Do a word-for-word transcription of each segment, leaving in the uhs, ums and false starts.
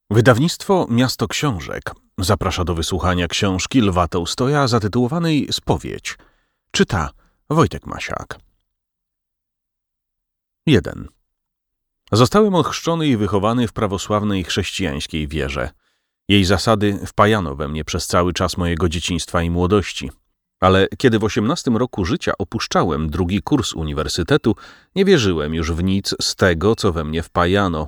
Wydawnictwo Miasto Książek zaprasza do wysłuchania książki Lwa Tołstoja zatytułowanej Spowiedź. Czyta Wojtek Masiak. jeden. Zostałem ochrzczony i wychowany w prawosławnej chrześcijańskiej wierze. Jej zasady wpajano we mnie przez cały czas mojego dzieciństwa i młodości. Ale kiedy w osiemnastym roku życia opuszczałem drugi kurs uniwersytetu, nie wierzyłem już w nic z tego, co we mnie wpajano.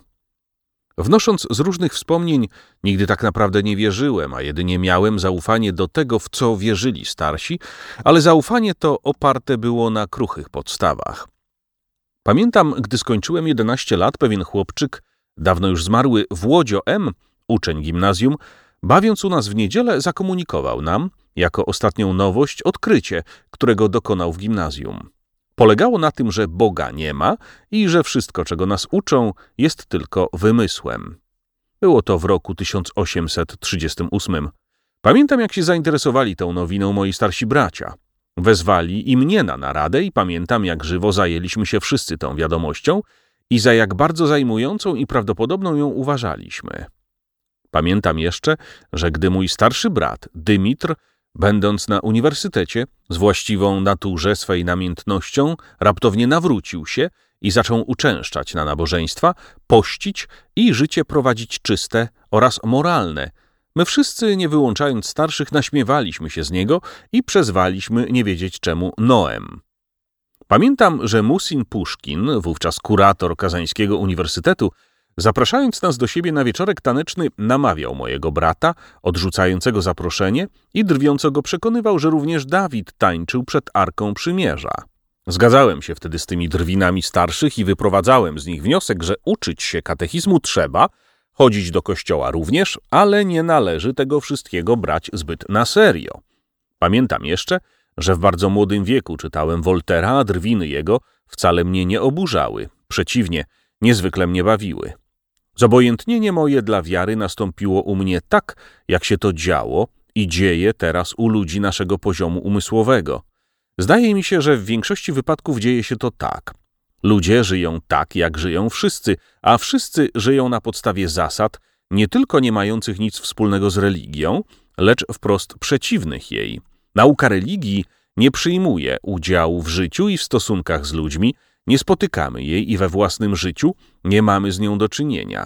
Wnosząc z różnych wspomnień, nigdy tak naprawdę nie wierzyłem, a jedynie miałem zaufanie do tego, w co wierzyli starsi, ale zaufanie to oparte było na kruchych podstawach. Pamiętam, gdy skończyłem jedenaście lat, pewien chłopczyk, dawno już zmarły Włodzio M., uczeń gimnazjum, bawiąc u nas w niedzielę, zakomunikował nam, jako ostatnią nowość, odkrycie, którego dokonał w gimnazjum. Polegało na tym, że Boga nie ma i że wszystko, czego nas uczą, jest tylko wymysłem. Było to w roku tysiąc osiemset trzydziestym ósmym. Pamiętam, jak się zainteresowali tą nowiną moi starsi bracia. Wezwali i mnie na naradę i pamiętam, jak żywo zajęliśmy się wszyscy tą wiadomością i za jak bardzo zajmującą i prawdopodobną ją uważaliśmy. Pamiętam jeszcze, że gdy mój starszy brat, Dymitr, będąc na uniwersytecie, z właściwą naturze swej namiętnością, raptownie nawrócił się i zaczął uczęszczać na nabożeństwa, pościć i życie prowadzić czyste oraz moralne. My wszyscy, nie wyłączając starszych, naśmiewaliśmy się z niego i przezwaliśmy nie wiedzieć czemu Noem. Pamiętam, że Musin Puszkin, wówczas kurator Kazańskiego Uniwersytetu, zapraszając nas do siebie na wieczorek taneczny, namawiał mojego brata, odrzucającego zaproszenie i drwiąco przekonywał, że również Dawid tańczył przed Arką Przymierza. Zgadzałem się wtedy z tymi drwinami starszych i wyprowadzałem z nich wniosek, że uczyć się katechizmu trzeba, chodzić do kościoła również, ale nie należy tego wszystkiego brać zbyt na serio. Pamiętam jeszcze, że w bardzo młodym wieku czytałem Woltera, a drwiny jego wcale mnie nie oburzały. Przeciwnie, niezwykle mnie bawiły. Zobojętnienie moje dla wiary nastąpiło u mnie tak, jak się to działo i dzieje teraz u ludzi naszego poziomu umysłowego. Zdaje mi się, że w większości wypadków dzieje się to tak. Ludzie żyją tak, jak żyją wszyscy, a wszyscy żyją na podstawie zasad, nie tylko nie mających nic wspólnego z religią, lecz wprost przeciwnych jej. Nauka religii nie przyjmuje udziału w życiu i w stosunkach z ludźmi, nie spotykamy jej i we własnym życiu nie mamy z nią do czynienia.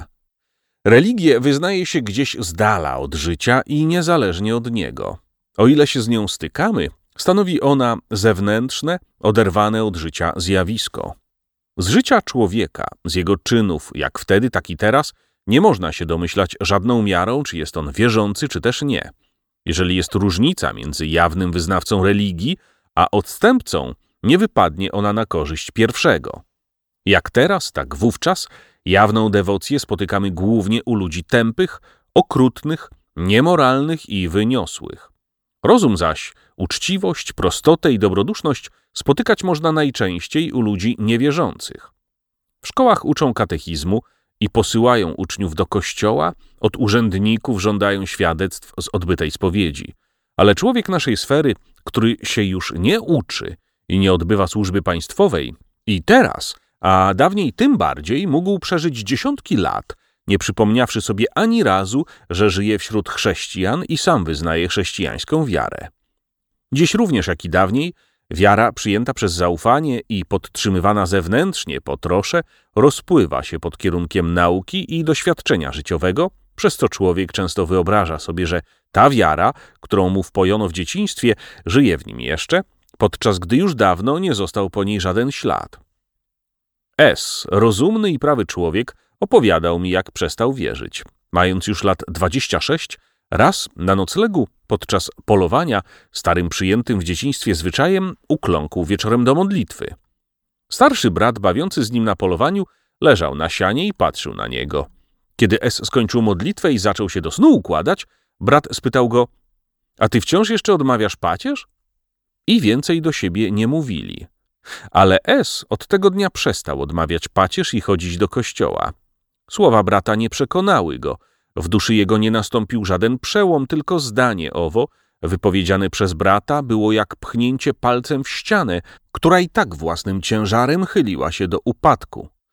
Religię wyznaje się gdzieś z dala od życia i niezależnie od niego. O ile się z nią stykamy, stanowi ona zewnętrzne, oderwane od życia zjawisko. Z życia człowieka, z jego czynów, jak wtedy, tak i teraz, nie można się domyślać żadną miarą, czy jest on wierzący, czy też nie. Jeżeli jest różnica między jawnym wyznawcą religii, a odstępcą, nie wypadnie ona na korzyść pierwszego. Jak teraz, tak wówczas jawną dewocję spotykamy głównie u ludzi tępych, okrutnych, niemoralnych i wyniosłych. Rozum zaś, uczciwość, prostotę i dobroduszność spotykać można najczęściej u ludzi niewierzących. W szkołach uczą katechizmu i posyłają uczniów do kościoła, od urzędników żądają świadectw z odbytej spowiedzi. Ale człowiek naszej sfery, który się już nie uczy i nie odbywa służby państwowej, i teraz, a dawniej tym bardziej, mógł przeżyć dziesiątki lat, nie przypomniawszy sobie ani razu, że żyje wśród chrześcijan i sam wyznaje chrześcijańską wiarę. Dziś również, jak i dawniej, wiara przyjęta przez zaufanie i podtrzymywana zewnętrznie po trosze rozpływa się pod kierunkiem nauki i doświadczenia życiowego, przez co człowiek często wyobraża sobie, że ta wiara, którą mu wpojono w dzieciństwie, żyje w nim jeszcze, podczas gdy już dawno nie został po niej żaden ślad. S., rozumny i prawy człowiek, opowiadał mi, jak przestał wierzyć. Mając już lat dwadzieścia sześć, raz na noclegu podczas polowania, starym przyjętym w dzieciństwie zwyczajem, ukląkł wieczorem do modlitwy. Starszy brat, bawiący z nim na polowaniu, leżał na sianie i patrzył na niego. Kiedy S. skończył modlitwę i zaczął się do snu układać, brat spytał go: „A ty wciąż jeszcze odmawiasz pacierz?” I więcej do siebie nie mówili. Ale S. od tego dnia przestał odmawiać pacierz i chodzić do kościoła. Słowa brata nie przekonały go. W duszy jego nie nastąpił żaden przełom, tylko zdanie owo, wypowiedziane przez brata, było jak pchnięcie palcem w ścianę, która i tak własnym ciężarem chyliła się do upadku.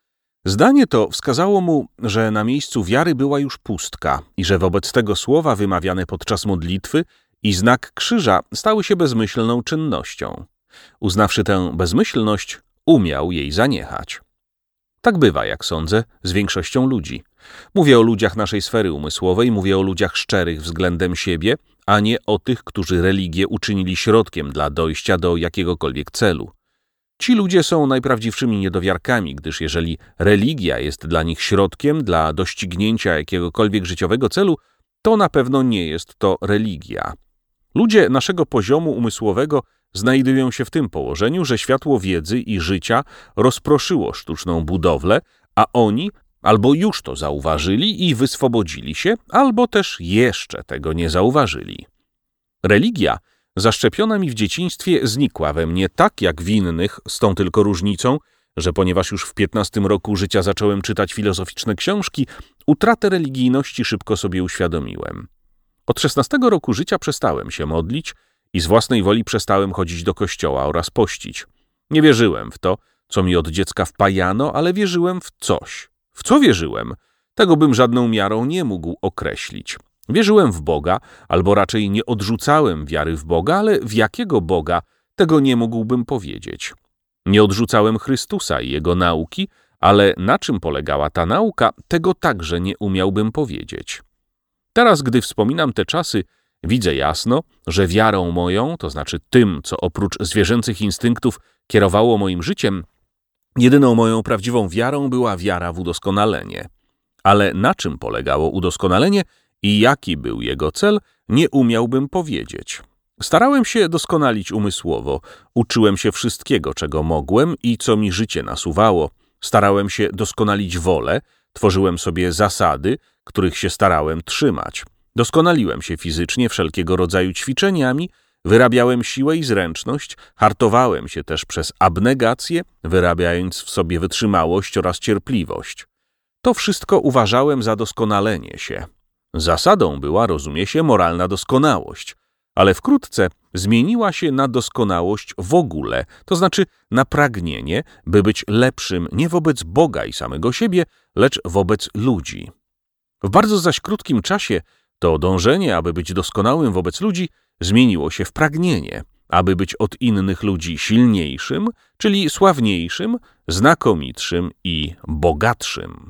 Zdanie to wskazało mu, że na miejscu wiary była już pustka i że wobec tego słowa wymawiane podczas modlitwy i znak krzyża stały się bezmyślną czynnością. Uznawszy tę bezmyślność, umiał jej zaniechać. Tak bywa, jak sądzę, z większością ludzi. Mówię o ludziach naszej sfery umysłowej, mówię o ludziach szczerych względem siebie, a nie o tych, którzy religię uczynili środkiem dla dojścia do jakiegokolwiek celu. Ci ludzie są najprawdziwszymi niedowiarkami, gdyż jeżeli religia jest dla nich środkiem dla doścignięcia jakiegokolwiek życiowego celu, to na pewno nie jest to religia. Ludzie naszego poziomu umysłowego znajdują się w tym położeniu, że światło wiedzy i życia rozproszyło sztuczną budowlę, a oni albo już to zauważyli i wyswobodzili się, albo też jeszcze tego nie zauważyli. Religia zaszczepiona mi w dzieciństwie znikła we mnie tak jak w innych, z tą tylko różnicą, że ponieważ już w piętnastym roku życia zacząłem czytać filozoficzne książki, utratę religijności szybko sobie uświadomiłem. Od szesnastego roku życia przestałem się modlić i z własnej woli przestałem chodzić do kościoła oraz pościć. Nie wierzyłem w to, co mi od dziecka wpajano, ale wierzyłem w coś. W co wierzyłem? Tego bym żadną miarą nie mógł określić. Wierzyłem w Boga, albo raczej nie odrzucałem wiary w Boga, ale w jakiego Boga, tego nie mógłbym powiedzieć. Nie odrzucałem Chrystusa i Jego nauki, ale na czym polegała ta nauka, tego także nie umiałbym powiedzieć. Teraz, gdy wspominam te czasy, widzę jasno, że wiarą moją, to znaczy tym, co oprócz zwierzęcych instynktów kierowało moim życiem, jedyną moją prawdziwą wiarą była wiara w udoskonalenie. Ale na czym polegało udoskonalenie i jaki był jego cel, nie umiałbym powiedzieć. Starałem się doskonalić umysłowo, uczyłem się wszystkiego, czego mogłem i co mi życie nasuwało. Starałem się doskonalić wolę, tworzyłem sobie zasady, których się starałem trzymać. Doskonaliłem się fizycznie wszelkiego rodzaju ćwiczeniami, wyrabiałem siłę i zręczność, hartowałem się też przez abnegację, wyrabiając w sobie wytrzymałość oraz cierpliwość. To wszystko uważałem za doskonalenie się. Zasadą była, rozumie się, moralna doskonałość, ale wkrótce zmieniła się na doskonałość w ogóle, to znaczy na pragnienie, by być lepszym nie wobec Boga i samego siebie, lecz wobec ludzi. W bardzo zaś krótkim czasie to dążenie, aby być doskonałym wobec ludzi, zmieniło się w pragnienie, aby być od innych ludzi silniejszym, czyli sławniejszym, znakomitszym i bogatszym.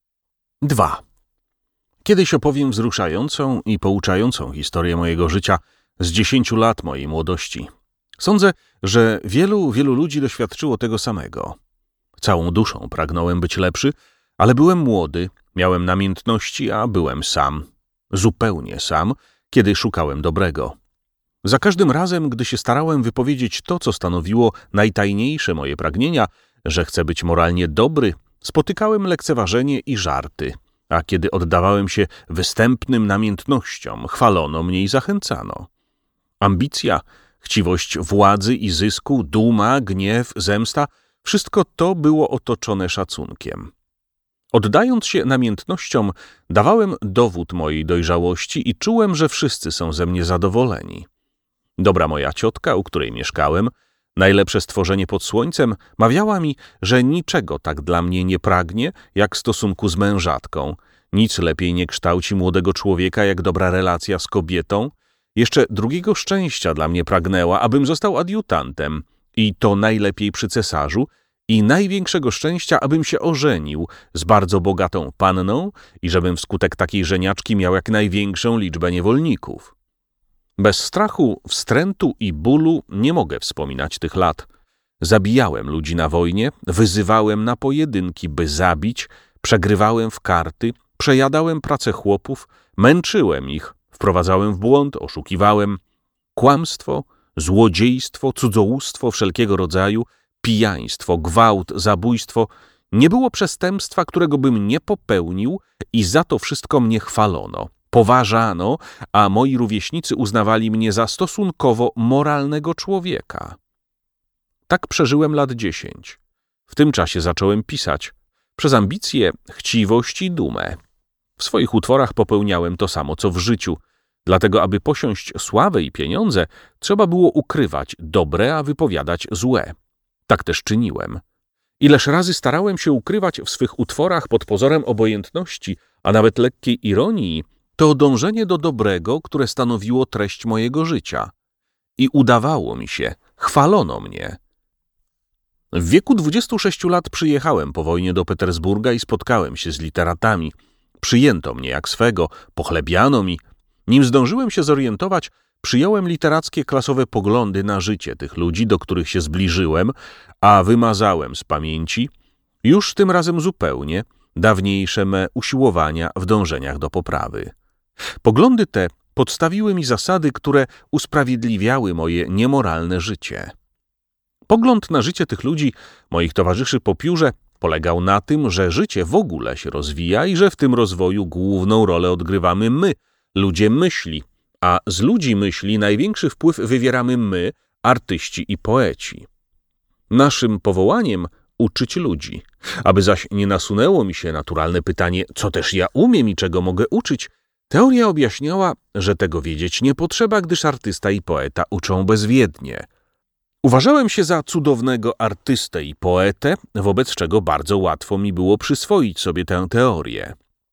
dwa. Kiedyś opowiem wzruszającą i pouczającą historię mojego życia z dziesięciu lat mojej młodości. Sądzę, że wielu, wielu ludzi doświadczyło tego samego. Całą duszą pragnąłem być lepszy, ale byłem młody, miałem namiętności, a byłem sam. Zupełnie sam, kiedy szukałem dobrego. Za każdym razem, gdy się starałem wypowiedzieć to, co stanowiło najtajniejsze moje pragnienia, że chcę być moralnie dobry, spotykałem lekceważenie i żarty, a kiedy oddawałem się występnym namiętnościom, chwalono mnie i zachęcano. Ambicja, chciwość władzy i zysku, duma, gniew, zemsta – wszystko to było otoczone szacunkiem. Oddając się namiętnościom, dawałem dowód mojej dojrzałości i czułem, że wszyscy są ze mnie zadowoleni. Dobra moja ciotka, u której mieszkałem, najlepsze stworzenie pod słońcem, mawiała mi, że niczego tak dla mnie nie pragnie, jak stosunku z mężatką. Nic lepiej nie kształci młodego człowieka, jak dobra relacja z kobietą. Jeszcze drugiego szczęścia dla mnie pragnęła, abym został adiutantem, i to najlepiej przy cesarzu, i największego szczęścia, abym się ożenił z bardzo bogatą panną i żebym wskutek takiej żeniaczki miał jak największą liczbę niewolników. Bez strachu, wstrętu i bólu nie mogę wspominać tych lat. Zabijałem ludzi na wojnie, wyzywałem na pojedynki, by zabić, przegrywałem w karty, przejadałem pracę chłopów, męczyłem ich, wprowadzałem w błąd, oszukiwałem. Kłamstwo, złodziejstwo, cudzołóstwo wszelkiego rodzaju, pijaństwo, gwałt, zabójstwo – nie było przestępstwa, którego bym nie popełnił i za to wszystko mnie chwalono, poważano, a moi rówieśnicy uznawali mnie za stosunkowo moralnego człowieka. Tak przeżyłem lat dziesięć. W tym czasie zacząłem pisać. Przez ambicje, chciwość i dumę. W swoich utworach popełniałem to samo, co w życiu. Dlatego, aby posiąść sławę i pieniądze, trzeba było ukrywać dobre, a wypowiadać złe. Tak też czyniłem. Ileż razy starałem się ukrywać w swych utworach pod pozorem obojętności, a nawet lekkiej ironii, to dążenie do dobrego, które stanowiło treść mojego życia. I udawało mi się, chwalono mnie. W wieku dwudziestu sześciu lat przyjechałem po wojnie do Petersburga i spotkałem się z literatami. Przyjęto mnie jak swego, pochlebiano mi. Nim zdążyłem się zorientować, przyjąłem literackie klasowe poglądy na życie tych ludzi, do których się zbliżyłem, a wymazałem z pamięci, już tym razem zupełnie, dawniejsze me usiłowania w dążeniach do poprawy. Poglądy te podstawiły mi zasady, które usprawiedliwiały moje niemoralne życie. Pogląd na życie tych ludzi, moich towarzyszy po piórze, polegał na tym, że życie w ogóle się rozwija i że w tym rozwoju główną rolę odgrywamy my, ludzie myśli, a z ludzi myśli największy wpływ wywieramy my, artyści i poeci. Naszym powołaniem uczyć ludzi. Aby zaś nie nasunęło mi się naturalne pytanie, co też ja umiem i czego mogę uczyć, teoria objaśniała, że tego wiedzieć nie potrzeba, gdyż artysta i poeta uczą bezwiednie. Uważałem się za cudownego artystę i poetę, wobec czego bardzo łatwo mi było przyswoić sobie tę teorię.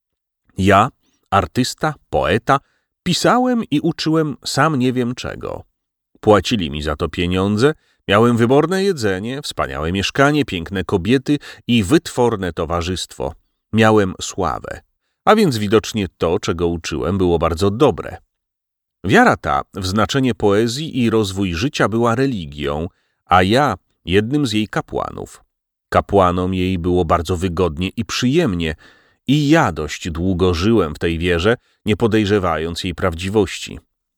Ja, artysta, poeta, pisałem i uczyłem sam nie wiem czego. Płacili mi za to pieniądze, miałem wyborne jedzenie, wspaniałe mieszkanie, piękne kobiety i wytworne towarzystwo. Miałem sławę, a więc widocznie to, czego uczyłem, było bardzo dobre. Wiara ta w znaczenie poezji i rozwój życia była religią, a ja jednym z jej kapłanów. Kapłanom jej było bardzo wygodnie i przyjemnie i ja dość długo żyłem w tej wierze, nie podejrzewając jej prawdziwości.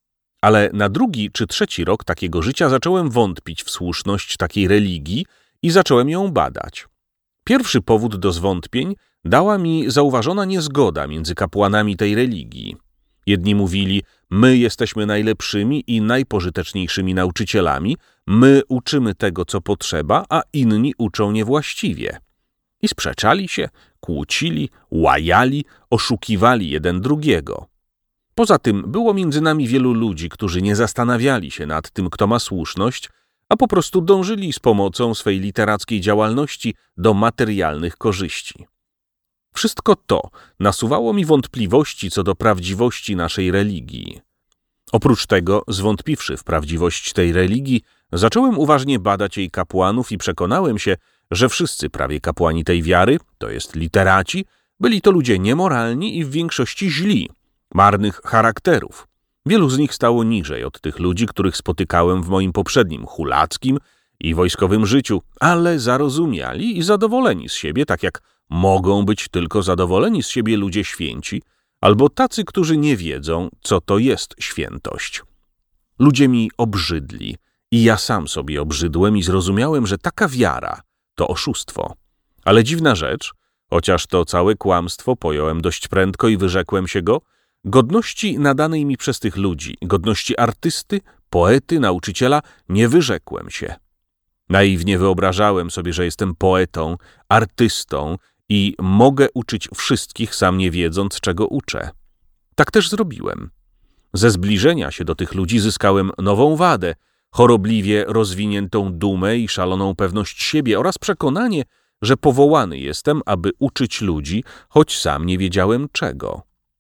Ale na drugi czy trzeci rok takiego życia zacząłem wątpić w słuszność takiej religii i zacząłem ją badać. Pierwszy powód do zwątpień dała mi zauważona niezgoda między kapłanami tej religii. Jedni mówili, my jesteśmy najlepszymi i najpożyteczniejszymi nauczycielami, my uczymy tego, co potrzeba, a inni uczą niewłaściwie. I sprzeczali się, kłócili, łajali, oszukiwali jeden drugiego. Poza tym było między nami wielu ludzi, którzy nie zastanawiali się nad tym, kto ma słuszność, a po prostu dążyli z pomocą swej literackiej działalności do materialnych korzyści. Wszystko to nasuwało mi wątpliwości co do prawdziwości naszej religii. Oprócz tego, zwątpiwszy w prawdziwość tej religii, zacząłem uważnie badać jej kapłanów i przekonałem się, że wszyscy prawie kapłani tej wiary, to jest literaci, byli to ludzie niemoralni i w większości źli, marnych charakterów. Wielu z nich stało niżej od tych ludzi, których spotykałem w moim poprzednim hulackim i wojskowym życiu, ale zarozumiali i zadowoleni z siebie, tak jak mogą być tylko zadowoleni z siebie ludzie święci, albo tacy, którzy nie wiedzą, co to jest świętość. Ludzie mi obrzydli i ja sam sobie obrzydłem i zrozumiałem, że taka wiara to oszustwo. Ale dziwna rzecz, chociaż to całe kłamstwo pojąłem dość prędko i wyrzekłem się go, godności nadanej mi przez tych ludzi, godności artysty, poety, nauczyciela, nie wyrzekłem się. Naiwnie wyobrażałem sobie, że jestem poetą, artystą i mogę uczyć wszystkich, sam nie wiedząc, czego uczę. Tak też zrobiłem. Ze zbliżenia się do tych ludzi zyskałem nową wadę, chorobliwie rozwiniętą dumę i szaloną pewność siebie oraz przekonanie, że powołany jestem, aby uczyć ludzi, choć sam nie wiedziałem czego.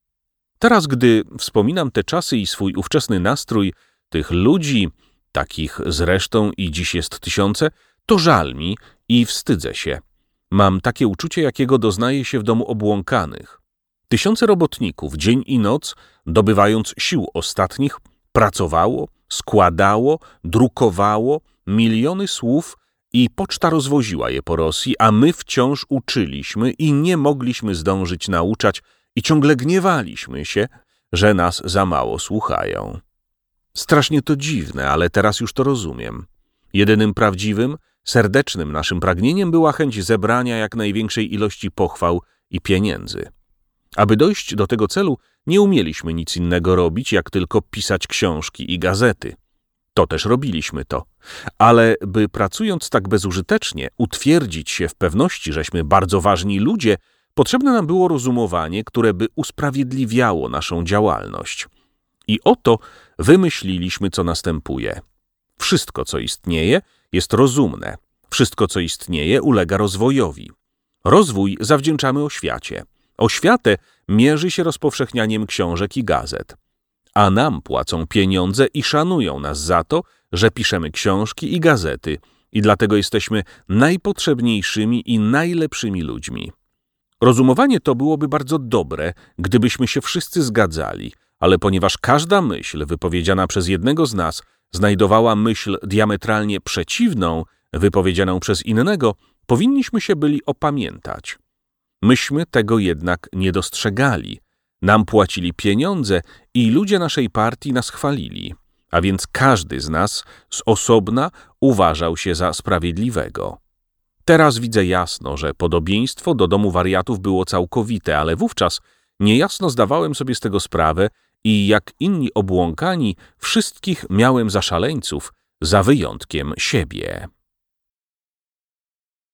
Teraz, gdy wspominam te czasy i swój ówczesny nastrój, tych ludzi, takich zresztą i dziś jest tysiące, to żal mi i wstydzę się. Mam takie uczucie, jakiego doznaje się w domu obłąkanych. Tysiące robotników dzień i noc, dobywając sił ostatnich, pracowało, składało, drukowało miliony słów i poczta rozwoziła je po Rosji, a my wciąż uczyliśmy i nie mogliśmy zdążyć nauczać i ciągle gniewaliśmy się, że nas za mało słuchają. Strasznie to dziwne, ale teraz już to rozumiem. Jedynym prawdziwym, serdecznym naszym pragnieniem była chęć zebrania jak największej ilości pochwał i pieniędzy. Aby dojść do tego celu, nie umieliśmy nic innego robić, jak tylko pisać książki i gazety. To też robiliśmy to. Ale by pracując tak bezużytecznie, utwierdzić się w pewności, żeśmy bardzo ważni ludzie, potrzebne nam było rozumowanie, które by usprawiedliwiało naszą działalność. I oto wymyśliliśmy, co następuje. Wszystko, co istnieje, jest rozumne. Wszystko, co istnieje, ulega rozwojowi. Rozwój zawdzięczamy oświacie. Oświatę mierzy się rozpowszechnianiem książek i gazet. A nam płacą pieniądze i szanują nas za to, że piszemy książki i gazety i dlatego jesteśmy najpotrzebniejszymi i najlepszymi ludźmi. Rozumowanie to byłoby bardzo dobre, gdybyśmy się wszyscy zgadzali, ale ponieważ każda myśl wypowiedziana przez jednego z nas znajdowała myśl diametralnie przeciwną, wypowiedzianą przez innego, powinniśmy się byli opamiętać. Myśmy tego jednak nie dostrzegali. Nam płacili pieniądze i ludzie naszej partii nas chwalili, a więc każdy z nas z osobna uważał się za sprawiedliwego. Teraz widzę jasno, że podobieństwo do domu wariatów było całkowite, ale wówczas niejasno zdawałem sobie z tego sprawę i jak inni obłąkani, wszystkich miałem za szaleńców, za wyjątkiem siebie.